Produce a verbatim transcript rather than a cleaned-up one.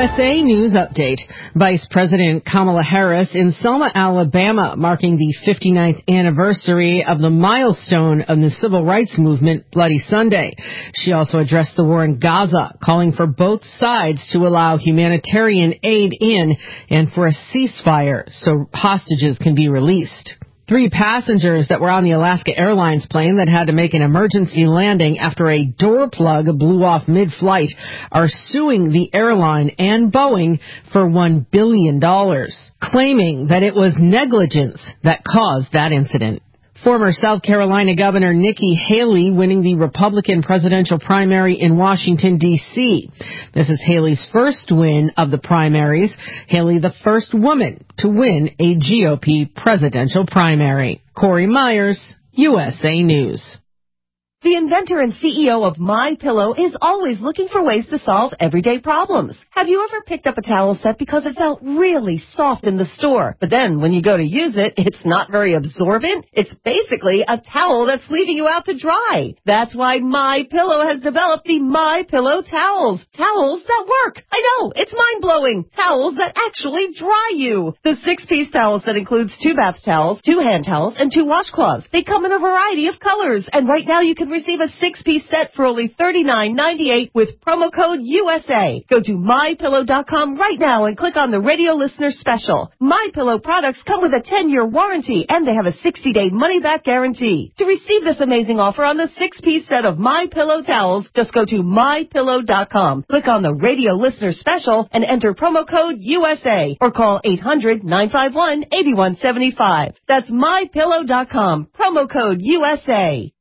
S A News Update. Vice President Kamala Harris in Selma, Alabama, marking the fifty-ninth anniversary of the milestone of the civil rights movement, Bloody Sunday. She also addressed the war in Gaza, calling for both sides to allow humanitarian aid in and for a ceasefire so hostages can be released. Three passengers that were on the Alaska Airlines plane that had to make an emergency landing after a door plug blew off mid-flight are suing the airline and Boeing for one billion dollars, claiming that it was negligence that caused that incident. Former South Carolina Governor Nikki Haley winning the Republican presidential primary in Washington, D C This is Haley's first win of the primaries. Haley, the first woman to win a G O P presidential primary. Corey Myers, U S A News. The inventor and C E O of MyPillow is always looking for ways to solve everyday problems. Have you ever picked up a towel set because it felt really soft in the store, but then when you go to use it, it's not very absorbent? It's basically a towel that's leaving you out to dry. That's why MyPillow has developed the MyPillow towels. Towels that work. I know, it's mind-blowing. Towels that actually dry you. The six-piece towel set includes two bath towels, two hand towels, and two washcloths. They come in a variety of colors, and right now you can receive a six-piece set for only thirty-nine ninety-eight with promo code U S A. Go to my pillow dot com right now and click on the radio listener special. MyPillow products come with a ten-year warranty and they have a sixty-day money-back guarantee. To receive this amazing offer on the six-piece set of MyPillow towels, just go to my pillow dot com, click on the radio listener special, and enter promo code U S A or call eight hundred nine five one eight one seven five. That's my pillow dot com, promo code U S A.